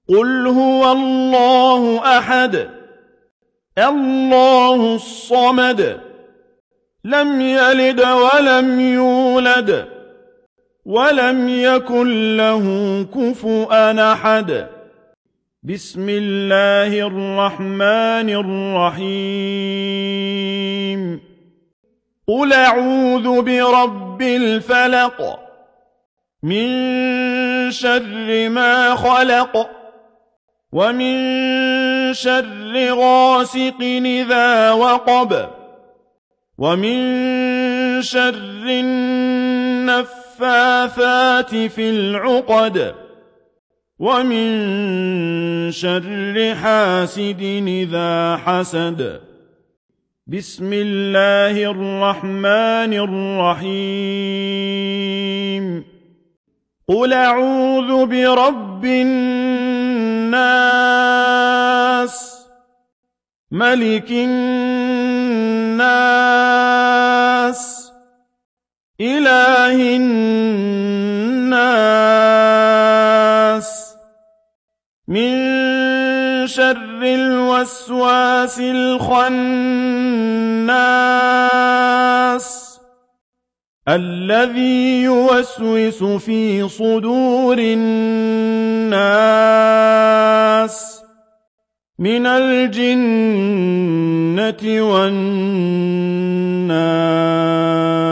قل هو الله أحد الله الصمد لم يلد ولم يولد ولم يكن له كفؤا أحد بسم الله الرحمن الرحيم قل أعوذ برب الفلق من شر ما خلق ومن شر غاسق إذا وقب ومن شر النفاثات في العقد ومن شر حاسد إذا حسد بسم الله الرحمن الرحيم قل أعوذ برب الناس ملك الناس إله الناس من شر الوسواس الخناس الذي يوسوس في صدور الناس من الجنة والناس